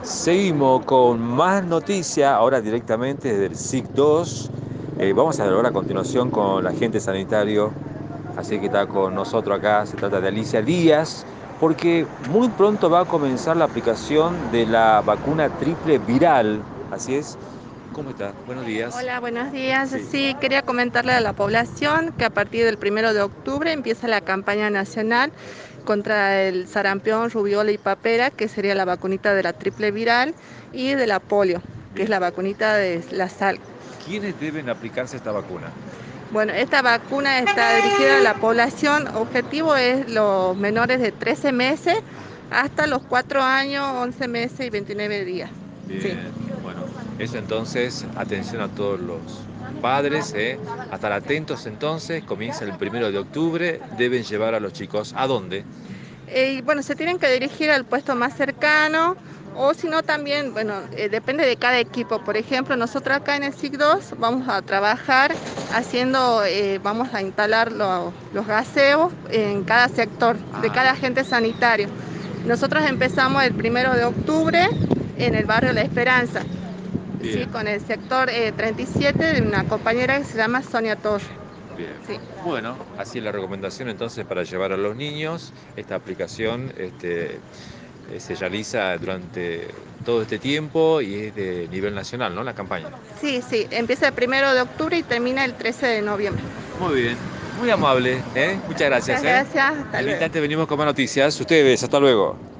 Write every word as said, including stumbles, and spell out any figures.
Seguimos con más noticias, ahora directamente desde el S I C dos. Eh, vamos a hablar a continuación con el agente sanitario, así que está con nosotros acá, se trata de Alicia Díaz, porque muy pronto va a comenzar la aplicación de la vacuna triple viral, así es. ¿Cómo está? Buenos días. Hola, buenos días. Sí. Sí, quería comentarle a la población que a partir del primero de octubre empieza la campaña nacional contra el sarampión, rubiola y papera, que sería la vacunita de la triple viral, y de la polio, que es Bien. la vacunita de la sal. ¿Quiénes deben aplicarse esta vacuna? Bueno, esta vacuna está dirigida a la población, objetivo es los menores de trece meses hasta los cuatro años, once meses y veintinueve días. Sí. Bien, bueno, eso entonces, atención a todos los padres, ¿eh? A estar atentos entonces, comienza el primero de octubre, deben llevar a los chicos, ¿a dónde? Eh, y bueno, se tienen que dirigir al puesto más cercano o si no también, bueno, eh, depende de cada equipo. Por ejemplo, nosotros acá en el S I C dos vamos a trabajar haciendo, eh, vamos a instalar lo- los gaseos en cada sector de Ah, cada bien, agente sanitario. Nosotros empezamos el primero de octubre en el barrio La Esperanza, sí, bien, con el sector eh, treinta y siete de una compañera que se llama Sonia Torre. bien. Sí. Bueno, así es la recomendación entonces para llevar a los niños. Esta aplicación este, eh, se realiza durante todo este tiempo y es de nivel nacional, ¿no? La campaña. Sí, sí, empieza el primero de octubre y termina el trece de noviembre. Muy bien, muy amable, ¿eh? Muchas gracias, Muchas ¿eh? gracias, hasta En el luego. instante venimos con más noticias. Ustedes, hasta luego.